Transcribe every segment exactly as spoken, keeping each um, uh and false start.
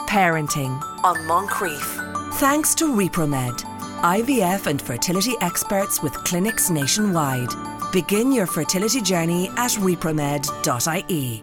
Parenting on Moncrief. Thanks to Repromed, I V F and fertility experts with clinics nationwide. Begin your fertility journey at repromed dot I E.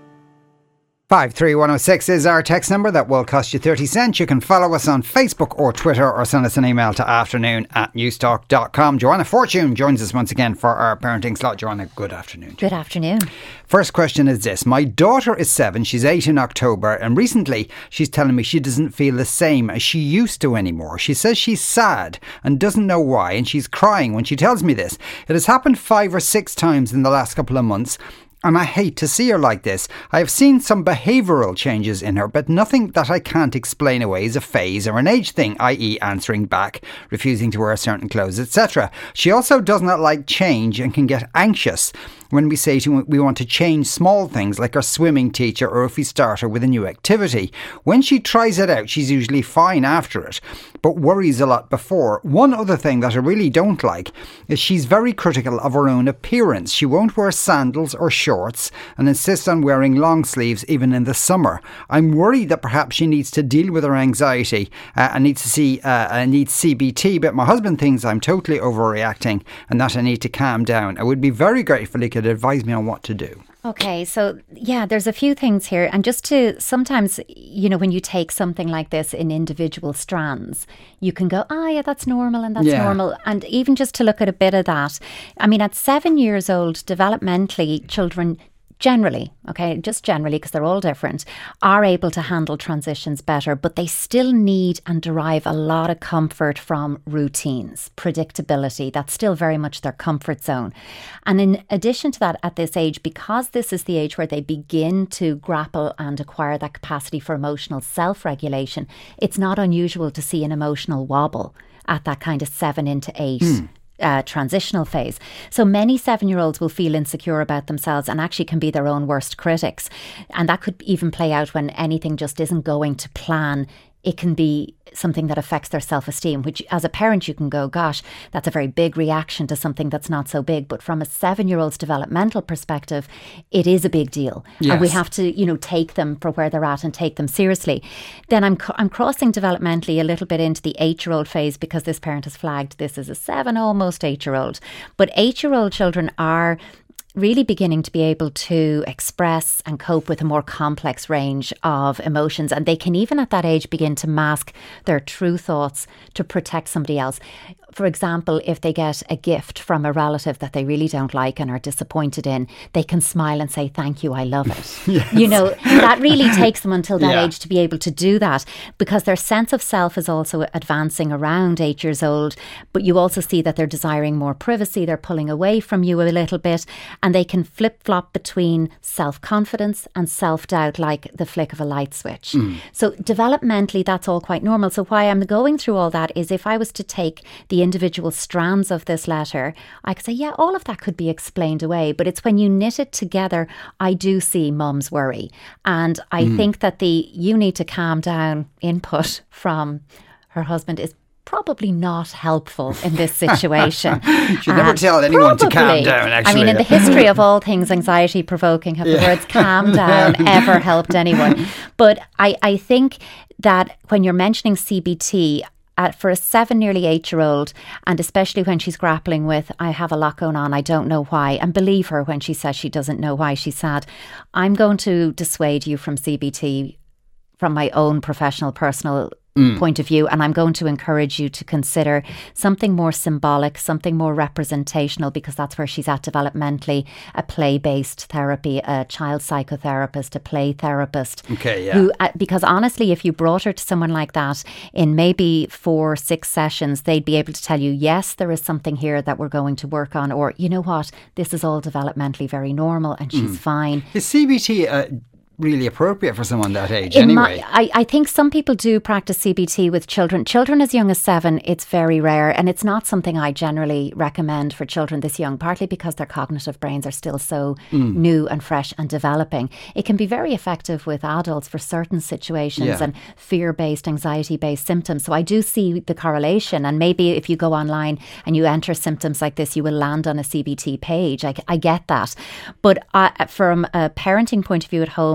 five three one oh six is our text number. That will cost you thirty cents. You can follow us on Facebook or Twitter, or send us an email to afternoon at newstalk dot com. Joanna Fortune joins us once again for our parenting slot. Joanna, good afternoon. Good afternoon. First question is this. My daughter is seven. She's eight in October, and recently she's telling me she doesn't feel the same as she used to anymore. She says she's sad and doesn't know why, and she's crying when she tells me this. It has happened five or six times in the last couple of months, and I hate to see her like this. I have seen some behavioural changes in her, but nothing that I can't explain away is a phase or an age thing, that is answering back, refusing to wear certain clothes, et cetera. She also does not like change and can get anxious when we say to, we want to change small things like our swimming teacher, or if we start her with a new activity. When she tries it out, she's usually fine after it, but worries a lot before. One other thing that I really don't like is she's very critical of her own appearance. She won't wear sandals or shorts and insists on wearing long sleeves even in the summer. I'm worried that perhaps she needs to deal with her anxiety uh, and needs to see uh, and needs C B T, but my husband thinks I'm totally overreacting and that I need to calm down. I would be very grateful if you could advise me on what to do. Okay, so yeah, there's a few things here. And just to, sometimes, you know, when you take something like this in individual strands, you can go, ah, oh, yeah, that's normal and that's yeah. normal. And even just to look at a bit of that, I mean, at seven years old, developmentally, children generally, okay, just generally, because they're all different, are able to handle transitions better, but they still need and derive a lot of comfort from routines, predictability. That's still very much their comfort zone. And in addition to that, at this age, because this is the age where they begin to grapple and acquire that capacity for emotional self-regulation, it's not unusual to see an emotional wobble at that kind of seven into eight mm. Uh, transitional phase. So many seven-year-olds will feel insecure about themselves and actually can be their own worst critics. And that could even play out when anything just isn't going to plan. It can be something that affects their self-esteem, which as a parent you can go, gosh, that's a very big reaction to something that's not so big. But from a seven-year-old's developmental perspective, it is a big deal. Yes. And we have to, you know, take them for where they're at and take them seriously. Then I'm I'm crossing developmentally a little bit into the eight-year-old phase, because this parent has flagged this as a seven, almost eight-year-old. But eight-year-old children are really beginning to be able to express and cope with a more complex range of emotions. And they can even at that age begin to mask their true thoughts to protect somebody else. For example, if they get a gift from a relative that they really don't like and are disappointed in, they can smile and say, thank you, I love it. Yes. You know, that really takes them until that yeah. age to be able to do that, because their sense of self is also advancing around eight years old. But you also see that they're desiring more privacy. They're pulling away from you a little bit, and they can flip-flop between self-confidence and self-doubt like the flick of a light switch. Mm. So developmentally, that's all quite normal. So why I'm going through all that is, if I was to take the individual strands of this letter, I could say, yeah, all of that could be explained away. But it's when you knit it together, I do see mum's worry. And I mm. think that the you need to calm down input from her husband is probably not helpful in this situation. You should never tell anyone probably, to calm down, actually. I mean, in the history of all things anxiety provoking, have yeah. the words calm down yeah. ever helped anyone? But I, I think that when you're mentioning C B T, At, for a seven, nearly eight-year-old, and especially when she's grappling with, I have a lot going on, I don't know why, and believe her when she says she doesn't know why she's sad, I'm going to dissuade you from C B T from my own professional, personal Mm. point of view, and I'm going to encourage you to consider something more symbolic, something more representational, because that's where she's at developmentally, a play-based therapy, a child psychotherapist, a play therapist. Okay, yeah. Who, uh, because honestly, if you brought her to someone like that in maybe four, six sessions, they'd be able to tell you, yes, there is something here that we're going to work on, or, you know what, this is all developmentally very normal and she's mm. fine. Is C B T uh, really appropriate for someone that age In anyway? My, I, I think some people do practice C B T with children. Children as young as seven, it's very rare, and it's not something I generally recommend for children this young, partly because their cognitive brains are still so mm. new and fresh and developing. It can be very effective with adults for certain situations yeah. and fear-based, anxiety-based symptoms. So I do see the correlation, and maybe if you go online and you enter symptoms like this, you will land on a C B T page. I, I get that. But I, from a parenting point of view at home,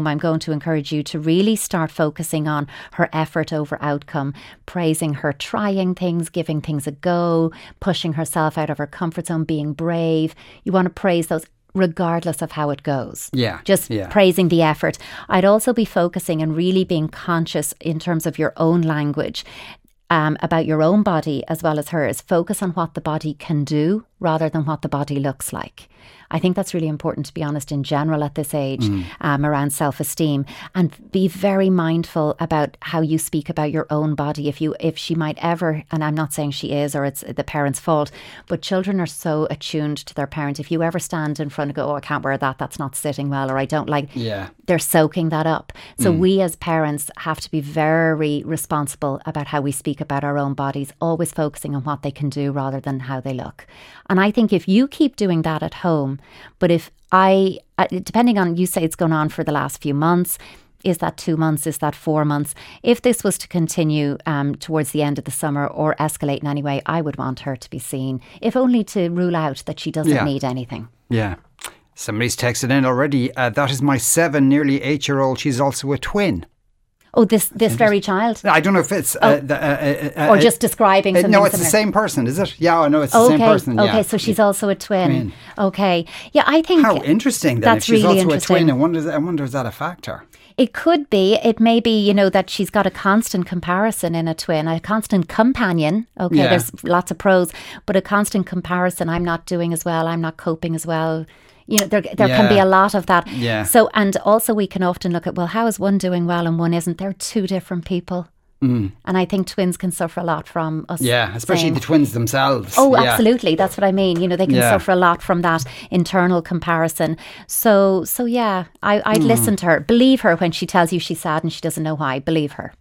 I'm going to encourage you to really start focusing on her effort over outcome, praising her trying things, giving things a go, pushing herself out of her comfort zone, being brave. You want to praise those regardless of how it goes. Yeah. Just yeah. praising the effort. I'd also be focusing and really being conscious in terms of your own language. Um, about your own body as well as hers. Focus on what the body can do rather than what the body looks like. I think that's really important, to be honest, in general at this age, mm. um, around self-esteem, and be very mindful about how you speak about your own body. If you, if she might ever, and I'm not saying she is or it's the parent's fault, but children are so attuned to their parent. If you ever stand in front and go, oh, I can't wear that, that's not sitting well, or I don't like, yeah. they're soaking that up. So mm. we as parents have to be very responsible about how we speak about our own bodies, always focusing on what they can do rather than how they look. And I think if you keep doing that at home, but if I, depending on, you say it's gone on for the last few months, is that two months, is that four months? If this was to continue um, towards the end of the summer or escalate in any way, I would want her to be seen, if only to rule out that she doesn't yeah. need anything. Yeah. Somebody's texted in already. Uh, that is my seven, nearly eight-year-old. She's also a twin. Oh, this this very child? I don't know if it's... Oh. Uh, the, uh, uh, or just describing uh, something No, it's similar. the same person, is it? Yeah, I know it's the okay. same person. Okay, yeah. so she's also a twin. twin. Okay. Yeah, I think... How interesting then. That's If she's really also interesting. a twin, I wonder, I wonder is that a factor? It could be. It may be, you know, that she's got a constant comparison in a twin, a constant companion. Okay, Yeah. there's lots of pros, but a constant comparison. I'm not doing as well. I'm not coping as well. You know, there there Yeah. can be a lot of that. Yeah. So, and also we can often look at, well, how is one doing well and one isn't? They're two different people. Mm. And I think twins can suffer a lot from us. Yeah, especially saying, the twins themselves. Oh, yeah. absolutely. That's what I mean. You know, they can Yeah. suffer a lot from that internal comparison. So, so yeah, I, I'd Mm. listen to her. Believe her when she tells you she's sad and she doesn't know why. Believe her.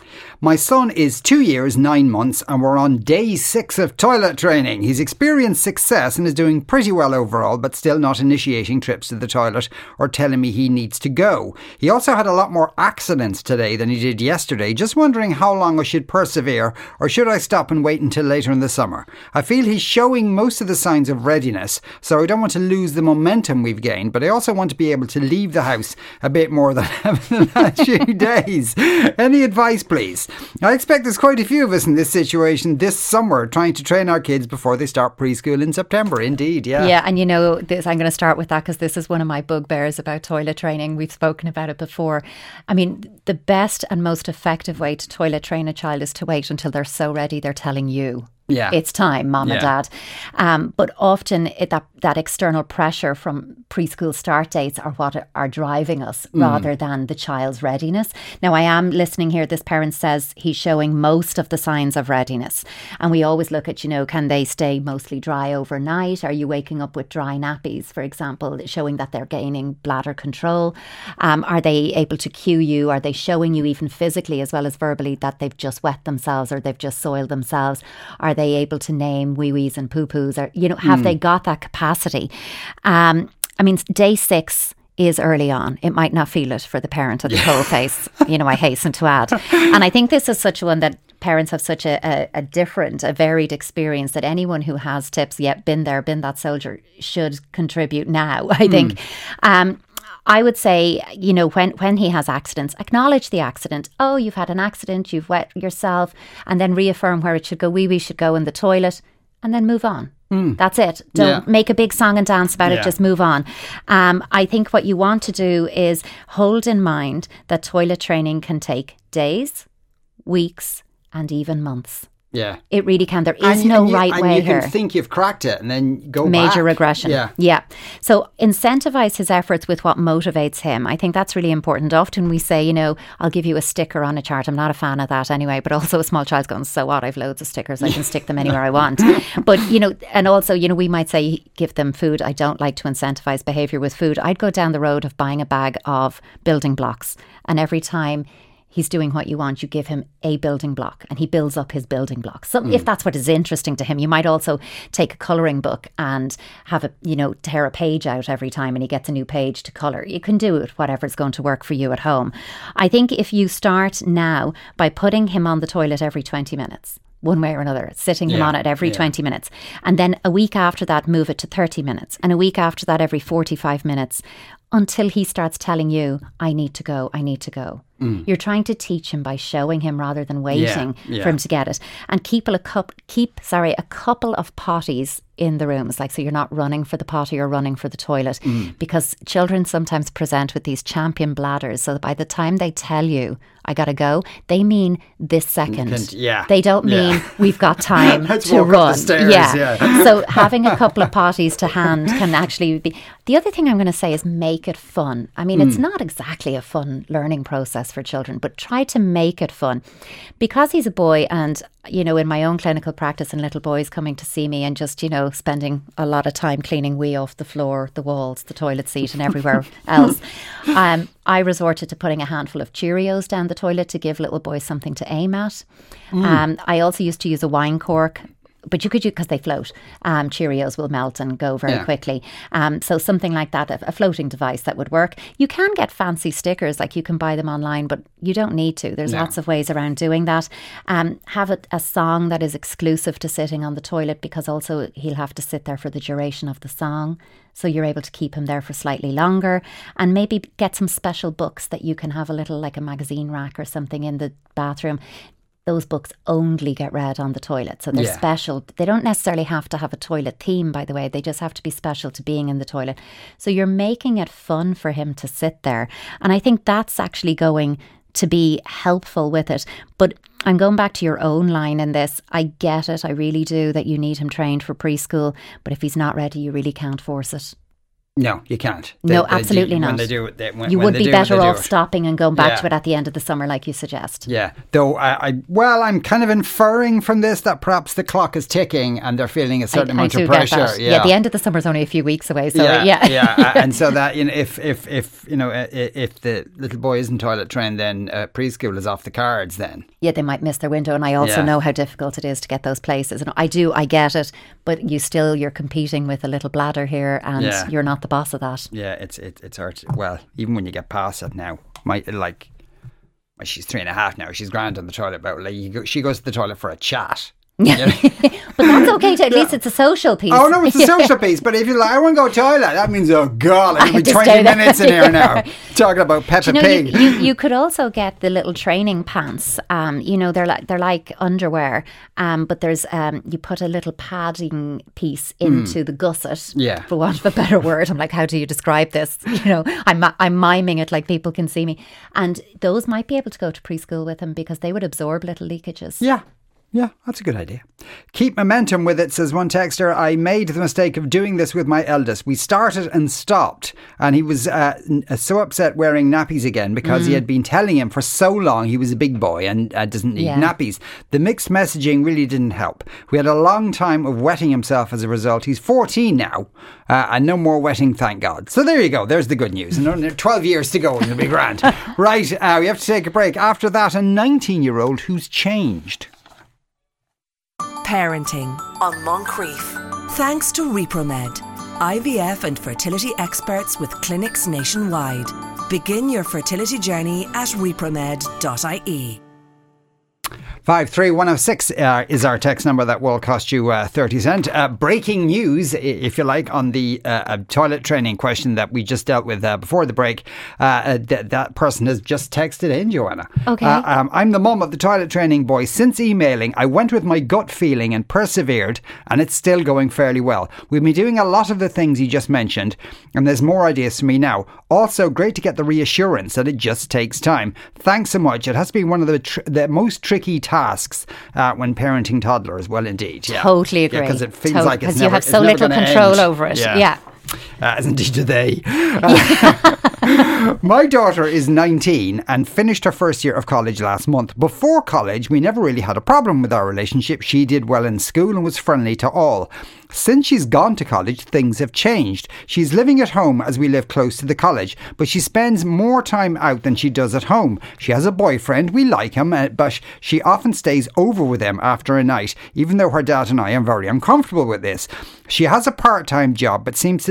My son is two years, nine months, and we're on day six of toilet training. He's experienced success and is doing pretty well overall, but still not initiating trips to the toilet or telling me he needs to go. He also had a lot more accidents today than he did yesterday. Just wondering how long I should persevere, or should I stop and wait until later in the summer? I feel he's showing most of the signs of readiness, so I don't want to lose the momentum we've gained, but I also want to be able to leave the house a bit more than the last few days. Any advice, please? I expect there's quite a few of us in this situation this summer, trying to train our kids before they start preschool in September. Indeed, yeah. Yeah, and you know, this, I'm going to start with that because this is one of my bugbears about toilet training. We've spoken about it before. I mean, the best and most effective way to toilet train a child is to wait until they're so ready they're telling you. Yeah. It's time, mom Yeah. and dad. Um, but often it, that, that external pressure from preschool start dates are what are driving us Mm. rather than the child's readiness. Now, I am listening here. This parent says he's showing most of the signs of readiness. And we always look at, you know, can they stay mostly dry overnight? Are you waking up with dry nappies, for example, showing that they're gaining bladder control? Um, are they able to cue you? Are they showing you even physically as well as verbally that they've just wet themselves or they've just soiled themselves? Are they able to name wee-wees and poo-poos? Or, you know, have mm. they got that capacity? Um, I mean, day six is early on. It might not feel it for the parent at the cold face, you know, I hasten to add. And I think this is such one that parents have such a, a, a different, a varied experience that anyone who has tips, yet been there, been that soldier, should contribute now, I think. Mm. Um, I would say, you know, when, when he has accidents, acknowledge the accident. Oh, you've had an accident, you've wet yourself, and then reaffirm where it should go. Wee wee should go in the toilet, and then move on. Mm. That's it. Don't yeah. make a big song and dance about yeah. it. Just move on. Um, I think what you want to do is hold in mind that toilet training can take days, weeks, and even months. Yeah. It really can. There is and, no and you, right and way you here. can think you've cracked it and then go Major back. regression. Yeah. Yeah. So incentivize his efforts with what motivates him. I think that's really important. Often we say, you know, I'll give you a sticker on a chart. I'm not a fan of that anyway, but also a small child's going, so what? I've loads of stickers. I can stick them anywhere I want. But, you know, and also, you know, we might say give them food. I don't like to incentivize behaviour with food. I'd go down the road of buying a bag of building blocks. And every time he's doing what you want, you give him a building block and he builds up his building blocks. So mm. if that's what is interesting to him, you might also take a colouring book and have a, you know, tear a page out every time and he gets a new page to colour. You can do it, whatever's going to work for you at home. I think if you start now by putting him on the toilet every twenty minutes, one way or another, sitting him yeah, on it every yeah. twenty minutes. And then a week after that, move it to thirty minutes. And a week after that, every forty-five minutes. until he starts telling you, I need to go, I need to go. Mm. You're trying to teach him by showing him rather than waiting yeah, yeah. for him to get it. And keep a cup, keep sorry, a couple of potties in the rooms, like so you're not running for the potty or running for the toilet, mm. because children sometimes present with these champion bladders. So that by the time they tell you, I gotta go, they mean this second. Yeah. They don't mean yeah. we've got time Let's to walk run. Up the stairs, yeah. yeah. So having a couple of potties to hand can actually be. The other thing I'm going to say is make it fun. I mean, mm. it's not exactly a fun learning process for children, but try to make it fun. Because he's a boy, and, you know, in my own clinical practice and little boys coming to see me and just, you know, spending a lot of time cleaning wee off the floor, the walls, the toilet seat and everywhere else, um, I resorted to putting a handful of Cheerios down the toilet to give little boys something to aim at. Mm. Um, I also used to use a wine cork. But you could use, because they float, um, Cheerios will melt and go very yeah. quickly. Um, so something like that, a, a floating device that would work. You can get fancy stickers, like you can buy them online, but you don't need to. There's no. lots of ways around doing that. Um, have a, a song that is exclusive to sitting on the toilet, because also he'll have to sit there for the duration of the song. So you're able to keep him there for slightly longer, and maybe get some special books that you can have a little, like a magazine rack or something in the bathroom. Those books only get read on the toilet. So they're yeah. special. They don't necessarily have to have a toilet theme, by the way. They just have to be special to being in the toilet. So you're making it fun for him to sit there. And I think that's actually going to be helpful with it. But I'm going back to your own line in this. I get it. I really do, that you need him trained for preschool. But if he's not ready, you really can't force it. No, you can't. They, no, absolutely they do, not. When they do it, they, when, you when would they be do better it, off it. stopping and going back yeah. to it at the end of the summer, like you suggest. Yeah, though I, I, well, I'm kind of inferring from this that perhaps the clock is ticking and they're feeling a certain I, amount I do of pressure. Get that. Yeah. yeah, the end of the summer is only a few weeks away. So yeah, yeah, yeah, and so that, you know, if if if you know if the little boy isn't toilet trained, then uh, preschool is off the cards. Then yeah, they might miss their window. And I also yeah. know how difficult it is to get those places. And I do, I get it, but you still you're competing with a little bladder here, and yeah. you're not the boss of that. Yeah, it's it, it's hard. Well, even when you get past it now, my like, well, she's three and a half now. She's grand on the toilet, but like you go, she goes to the toilet for a chat. Yeah, but that's okay. To, at least it's a social piece. Oh no, it's a social piece. But if you're like, I want to go to the toilet, that means, oh god, it'll be twenty minutes in here now talking about Peppa you know, Pig. You, you, you could also get the little training pants. Um, you know, they're like they're like underwear. Um, but there's um, you put a little padding piece into mm. the gusset. Yeah. For want of a better word, I'm like, how do you describe this? You know, I'm I'm miming it like people can see me, and those might be able to go to preschool with him because they would absorb little leakages. Yeah. Yeah, that's a good idea. Keep momentum with it, says one texter. I made the mistake of doing this with my eldest. We started and stopped, and he was uh, so upset wearing nappies again because mm. he had been telling him for so long he was a big boy and uh, doesn't need yeah. nappies. The mixed messaging really didn't help. We had a long time of wetting himself as a result. He's fourteen now, uh, and no more wetting, thank God. So there you go. There's the good news. And only twelve years to go and it'll be grand. Right, uh, we have to take a break. After that, a nineteen-year-old who's changed. Parenting on Moncrief. Thanks to Repromed, I V F and fertility experts with clinics nationwide. Begin your fertility journey at repromed dot I E. five three one oh six uh, is our text number that will cost you uh, thirty cents. Uh, breaking news, if you like, on the uh, toilet training question that we just dealt with uh, before the break. Uh, th- that person has just texted in, Joanna. Okay. Uh, um, I'm the mum of the toilet training boy. Since emailing, I went with my gut feeling and persevered, and it's still going fairly well. We've been doing a lot of the things you just mentioned, and there's more ideas for me now. Also, great to get the reassurance that it just takes time. Thanks so much. It has been one of the, tr- the most tricky tasks. tasks uh, when parenting toddlers. Well, indeed. Yeah. Totally agree. Because yeah, it feels Tot- like it's Because never you have so little control end. over it. Yeah. yeah. Uh, as indeed do they. Uh, my daughter is nineteen and finished her first year of college last month. Before college, we never really had a problem with our relationship. She did well in school and was friendly to all. Since she's gone to college, things have changed. She's living at home as we live close to the college, but she spends more time out than she does at home. She has a boyfriend, we like him, uh, but she often stays over with him after a night, even though her dad and I are very uncomfortable with this. She has a part-time job, but seems to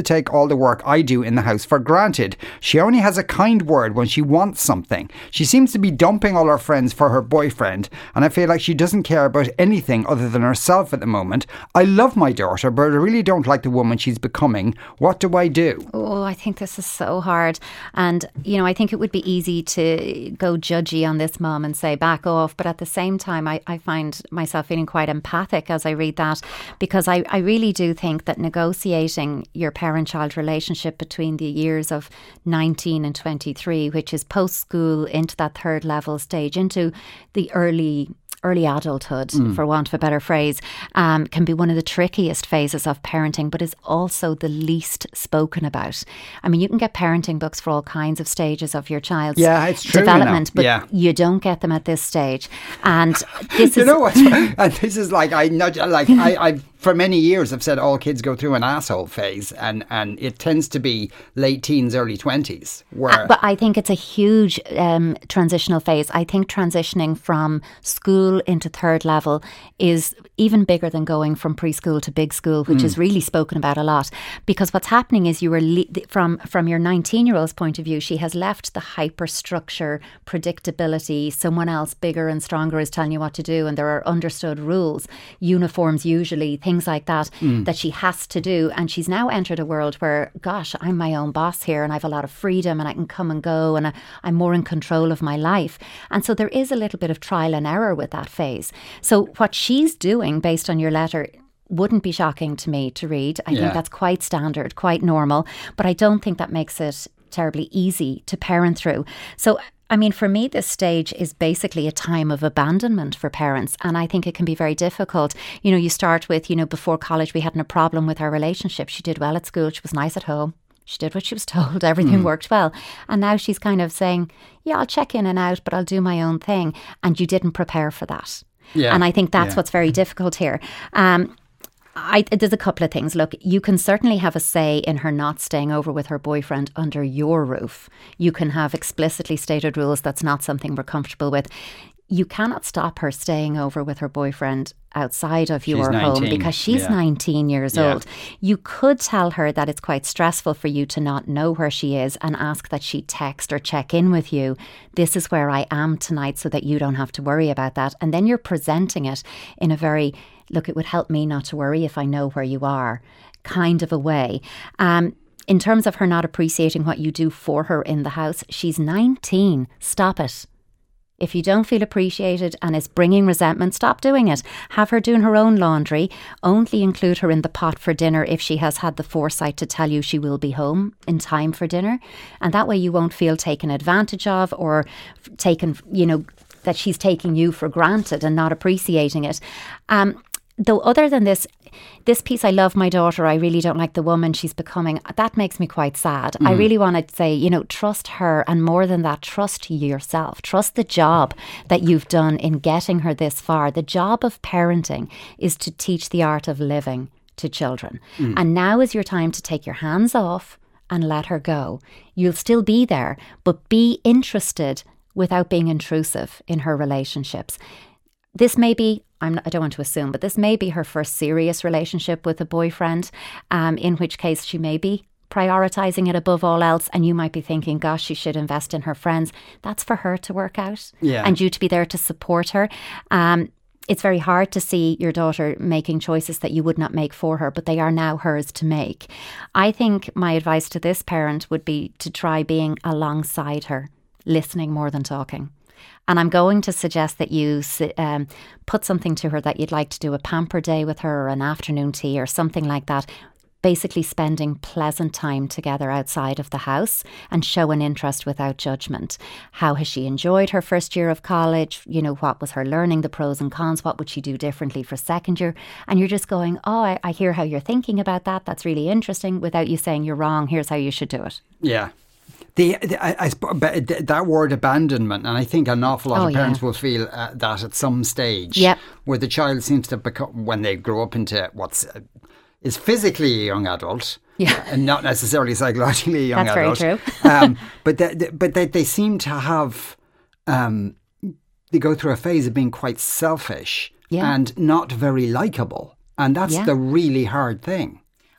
take all the work I do in the house for granted. She only has a kind word when she wants something. She seems to be dumping all her friends for her boyfriend, and I feel like she doesn't care about anything other than herself at the moment. I love my daughter, but I really don't like the woman she's becoming. What do I do? Oh, I think this is so hard. And, you know, I think it would be easy to go judgy on this mom and say back off. But at the same time, I, I find myself feeling quite empathic as I read that, because I, I really do think that negotiating your parent-child relationship between the years of nineteen and twenty-three, which is post-school into that third level stage, into the early early adulthood, mm. for want of a better phrase, um, can be one of the trickiest phases of parenting, but is also the least spoken about. I mean, you can get parenting books for all kinds of stages of your child's yeah, it's true, development, you know. but yeah. you don't get them at this stage. And this you is... know what? And this is like, I know, like I, I, for many years I've said all kids go through an asshole phase, and, and it tends to be late teens, early twenties. Where uh, but I think it's a huge um, transitional phase. I think transitioning from school into third level is even bigger than going from preschool to big school, which mm. is really spoken about a lot. Because what's happening is you were, le- from, from your nineteen-year-old's point of view, she has left the hyperstructure, predictability, someone else bigger and stronger is telling you what to do, and there are understood rules, uniforms usually, things like that, mm. that she has to do. And she's now entered a world where, gosh, I'm my own boss here, and I have a lot of freedom, and I can come and go, and I, I'm more in control of my life. And so there is a little bit of trial and error with that phase. So what she's doing, based on your letter, wouldn't be shocking to me to read. I yeah. think that's quite standard, quite normal, but I don't think that makes it terribly easy to parent through. So I mean, for me, this stage is basically a time of abandonment for parents. And I think it can be very difficult. You know, you start with, you know, before college, we hadn't a problem with our relationship. She did well at school. She was nice at home. She did what she was told. Everything mm. worked well. And now she's kind of saying, yeah, I'll check in and out, but I'll do my own thing. And you didn't prepare for that. Yeah. And I think that's yeah. what's very difficult here. Um, I, there's a couple of things. Look, you can certainly have a say in her not staying over with her boyfriend under your roof. You can have explicitly stated rules. That's not something we're comfortable with. You cannot stop her staying over with her boyfriend outside of your home because she's yeah. nineteen years yeah. old. You could tell her that it's quite stressful for you to not know where she is and ask that she text or check in with you. This is where I am tonight, so that you don't have to worry about that. And then you're presenting it in a very, look, it would help me not to worry if I know where you are kind of a way. Um, in terms of her not appreciating what you do for her in the house, she's nineteen. Stop it. If you don't feel appreciated and is bringing resentment, stop doing it. Have her doing her own laundry. Only include her in the pot for dinner if she has had the foresight to tell you she will be home in time for dinner. And that way you won't feel taken advantage of, or taken, you know, that she's taking you for granted and not appreciating it. Um, though other than this, this piece, I love my daughter, I really don't like the woman she's becoming, that makes me quite sad. Mm. I really want to say, you know, trust her, and more than that, trust yourself. Trust the job that you've done in getting her this far. The job of parenting is to teach the art of living to children. Mm. And now is your time to take your hands off and let her go. You'll still be there, but be interested without being intrusive in her relationships. This may be, I'm not, I don't want to assume, but this may be her first serious relationship with a boyfriend, um, in which case she may be prioritising it above all else, and you might be thinking, gosh, she should invest in her friends. That's for her to work out, yeah. and you to be there to support her. Um, it's very hard to see your daughter making choices that you would not make for her, but they are now hers to make. I think my advice to this parent would be to try being alongside her, listening more than talking. And I'm going to suggest that you um, put something to her that you'd like to do, a pamper day with her, or an afternoon tea or something like that. Basically spending pleasant time together outside of the house, and show an interest without judgment. How has she enjoyed her first year of college? You know, what was her learning, the pros and cons? What would she do differently for second year? And you're just going, oh, I, I hear how you're thinking about that. That's really interesting, without you saying you're wrong. Here's how you should do it. Yeah. The, the I, I, that word abandonment, and I think an awful lot oh, of parents yeah. will feel uh, that at some stage, yep. where the child seems to become, when they grow up into what's uh, is physically a young adult, yeah. and not necessarily psychologically a young That's adult. That's very true. um, but they, they, but they, they seem to have, um, they go through a phase of being quite selfish yeah. and not very likeable, and that's yeah. the really hard thing.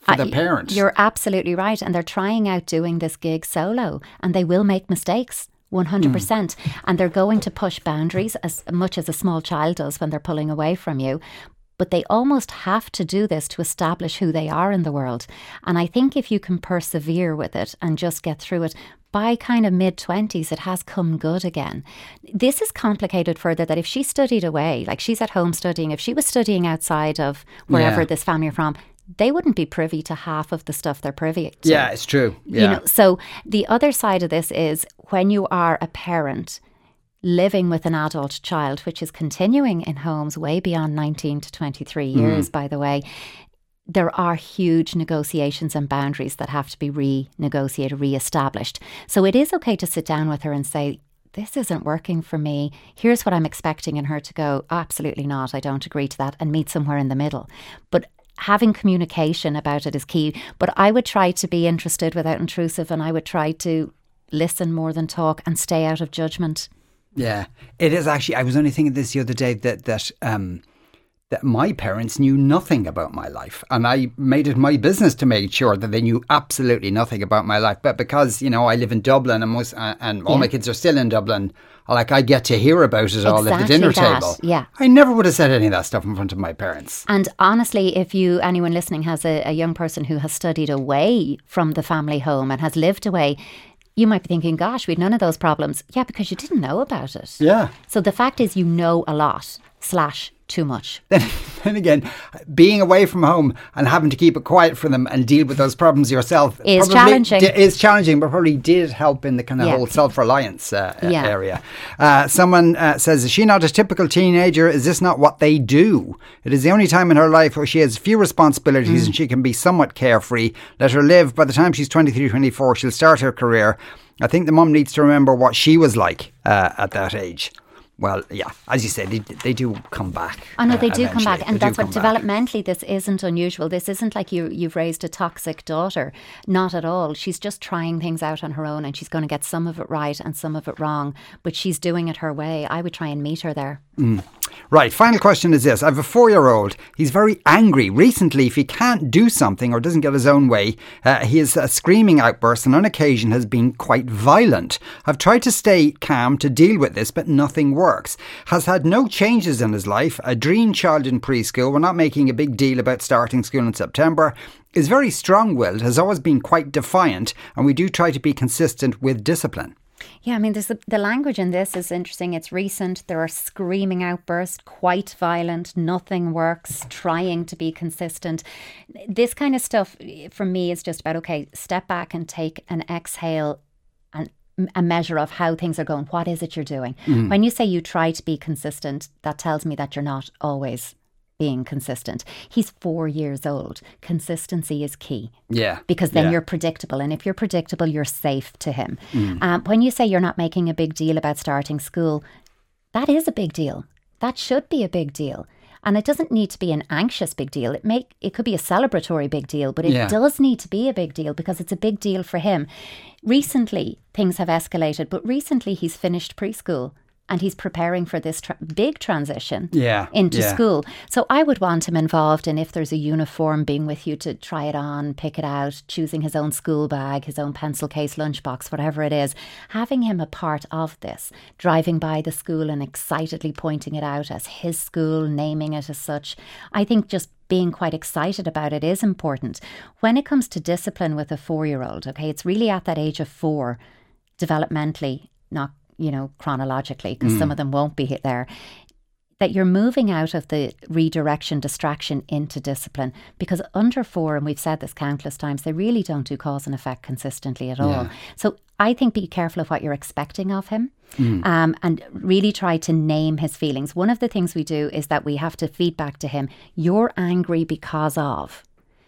for the parent. You're absolutely right. And they're trying out doing this gig solo, and they will make mistakes. one hundred percent. Mm. And they're going to push boundaries as much as a small child does when they're pulling away from you. But they almost have to do this to establish who they are in the world. And I think if you can persevere with it and just get through it, by kind of mid-twenties, it has come good again. This is complicated further, that if she studied away, like she's at home studying, if she was studying outside of wherever yeah. this family are from, they wouldn't be privy to half of the stuff they're privy to. Yeah, it's true. Yeah. You know, so the other side of this is when you are a parent living with an adult child, which is continuing in homes way beyond nineteen to twenty-three years, mm. by the way, there are huge negotiations and boundaries that have to be renegotiated, re-established. So it is okay to sit down with her and say, this isn't working for me. Here's what I'm expecting. And her to go, absolutely not. I don't agree to that, and meet somewhere in the middle. But having communication about it is key. But I would try to be interested without intrusive, and I would try to listen more than talk and stay out of judgment. Yeah, it is actually. I was only thinking this the other day that that um, that my parents knew nothing about my life, and I made it my business to make sure that they knew absolutely nothing about my life. But because you know I live in Dublin and most, uh, and all yeah. my kids are still in Dublin, like I get to hear about it all exactly at the dinner that. table. Yeah, I never would have said any of that stuff in front of my parents. And honestly, if you anyone listening has a, a young person who has studied away from the family home and has lived away, you might be thinking, gosh, we'd none of those problems. Yeah, because you didn't know about it. Yeah. So the fact is you know a lot, slash too much. Then, then again, being away from home and having to keep it quiet for them and deal with those problems yourself is challenging. D- is challenging, but probably did help in the kind of yeah. whole self-reliance uh, yeah. area. Uh, someone uh, says, is she not a typical teenager? Is this not what they do? It is the only time in her life where she has few responsibilities mm. and she can be somewhat carefree. Let her live. By the time she's twenty-three, twenty-four, she'll start her career. I think the mum needs to remember what she was like uh, at that age. Well, yeah, as you said, they, they do come back. Oh, no, they uh, do come back. And they that's what developmentally, this isn't unusual. This isn't like you, you've raised a toxic daughter. Not at all. She's just trying things out on her own, and she's going to get some of it right and some of it wrong. But she's doing it her way. I would try and meet her there. Mm. Right, final question is this. I have a four-year-old. He's very angry. Recently, if he can't do something or doesn't get his own way, uh, he has a screaming outburst and on occasion has been quite violent. I've tried to stay calm to deal with this, but nothing works. Has had no changes in his life. A dream child in preschool. We're not making a big deal about starting school in September. Is very strong-willed, has always been quite defiant, and we do try to be consistent with discipline. Yeah, I mean, there's the, the language in this is interesting. It's recent. There are screaming outbursts, quite violent, nothing works, trying to be consistent. This kind of stuff, for me, is just about, okay, step back and take an exhale and a measure of how things are going. What is it you're doing? Mm. When you say you try to be consistent, that tells me that you're not always being consistent. He's four years old. Consistency is key. Yeah. Because then yeah. you're predictable. And if you're predictable, you're safe to him. Mm. Um, when you say you're not making a big deal about starting school, that is a big deal. That should be a big deal. And it doesn't need to be an anxious big deal. It may, it could be a celebratory big deal, but it yeah. does need to be a big deal because it's a big deal for him. Recently, things have escalated, but recently he's finished preschool. And he's preparing for this tra- big transition yeah, into yeah. school. So I would want him involved in if there's a uniform, being with you to try it on, pick it out, choosing his own school bag, his own pencil case, lunchbox, whatever it is. Having him a part of this, driving by the school and excitedly pointing it out as his school, naming it as such. I think just being quite excited about it is important. When it comes to discipline with a four-year-old, okay, it's really at that age of four, developmentally, not you know, chronologically, because mm. some of them won't be there, that you're moving out of the redirection, distraction into discipline. Because under four, and we've said this countless times, they really don't do cause and effect consistently at all. Yeah. So I think be careful of what you're expecting of him mm. um, and really try to name his feelings. One of the things we do is that we have to feed back to him, you're angry because of.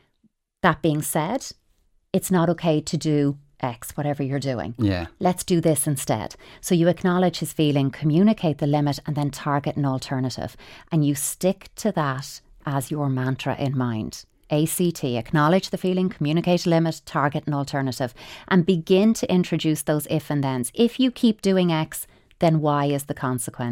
That being said, it's not okay to do X, whatever you're doing. Yeah. Let's do this instead. So you acknowledge his feeling, communicate the limit, and then target an alternative. And you stick to that as your mantra in mind. A C T, acknowledge the feeling, communicate a limit, target an alternative, and begin to introduce those if and thens. If you keep doing X, then Y is the consequence.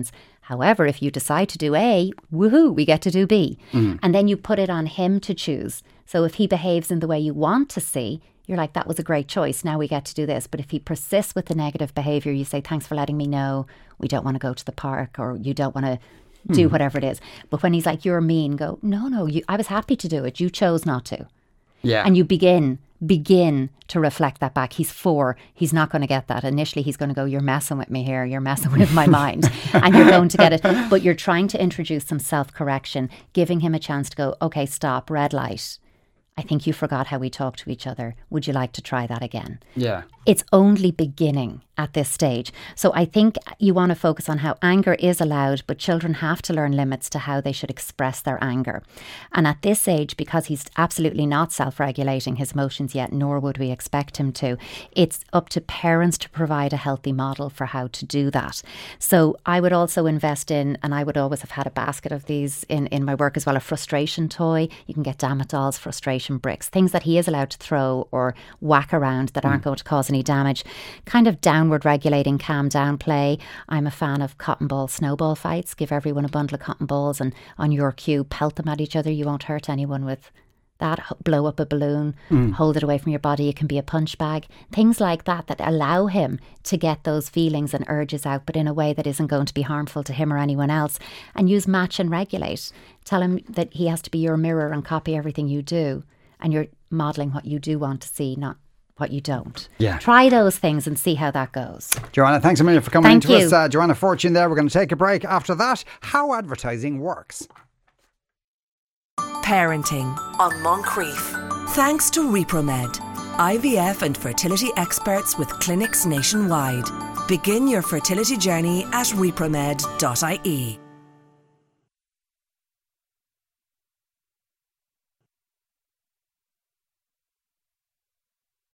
However, if you decide to do A, woohoo, we get to do B. Mm. And then you put it on him to choose. So if he behaves in the way you want to see, you're like, that was a great choice. Now we get to do this. But if he persists with the negative behaviour, you say, thanks for letting me know. We don't want to go to the park, or you don't want to do mm. whatever it is. But when he's like, you're mean, go, no, no, you, I was happy to do it. You chose not to. Yeah. And you begin, begin to reflect that back. He's four. He's not going to get that. Initially, he's going to go, you're messing with me here. You're messing with my mind. And you're going to get it. But you're trying to introduce some self-correction, giving him a chance to go, okay, stop, red light. I think you forgot how we talk to each other. Would you like to try that again? Yeah. It's only beginning at this stage. So I think you want to focus on how anger is allowed, but children have to learn limits to how they should express their anger. And at this age, because he's absolutely not self-regulating his emotions yet, nor would we expect him to, it's up to parents to provide a healthy model for how to do that. So I would also invest in, and I would always have had a basket of these in, in my work as well, a frustration toy. You can get Dammit dolls, frustration bricks, things that he is allowed to throw or whack around that aren't mm. going to cause any damage. Kind of downward regulating, calm down play. I'm a fan of cotton ball snowball fights. Give everyone a bundle of cotton balls and on your cue pelt them at each other. You won't hurt anyone with that. Blow up a balloon, mm. hold it away from your body. It can be a punch bag. Things like that that allow him to get those feelings and urges out, but in a way that isn't going to be harmful to him or anyone else. And use match and regulate. Tell him that he has to be your mirror and copy everything you do. And you're modelling what you do want to see, not what you don't. Yeah. Try those things and see how that goes. Joanna, thanks a million for coming Thank into you. us. Uh, Joanna Fortune there. We're going to take a break. After that, how advertising works. Parenting on Moncrief. Thanks to Repromed, I V F and fertility experts with clinics nationwide. Begin your fertility journey at repromed dot I E.